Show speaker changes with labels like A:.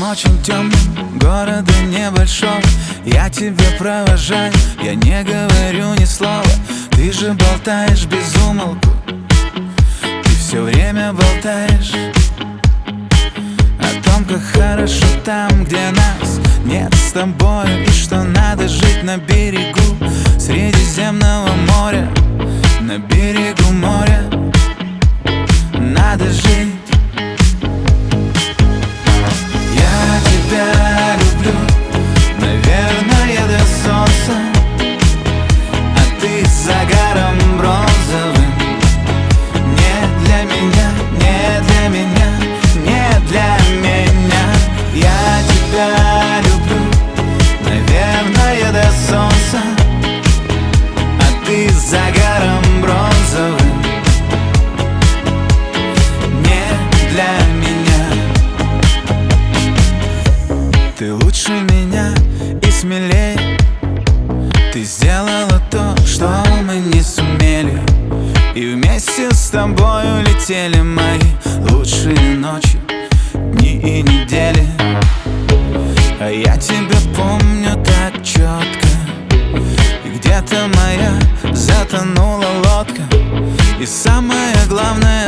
A: вечером очень темным, города небольшого, я тебя провожаю, я не говорю ни слова. Ты же болтаешь без умолку, ты все время болтаешь о том, как хорошо там, где нас нет с тобою, и что надо жить на берегу Средиземного моря. На берегу моря надо жить. Я тебя люблю, наверное, до солнца, а ты с загаром бронзовым. Не для меня, не для меня, не для меня. Я тебя люблю, наверное, до солнца, а ты с загаром бронзовым. Не для меня. Ты лучше меня и смелее. Ты сделала то, что мы не сумели, и вместе с тобою летели мои лучшие ночи, дни и недели. А я тебя помню так четко, и где-то моя затонула лодка. И самое главное,